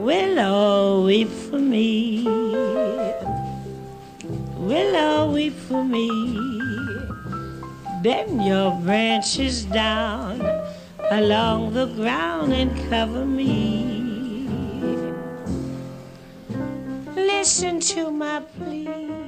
Willow, weep for me. Willow, weep for me. Bend your branches down along the ground and cover me. Listen to my plea.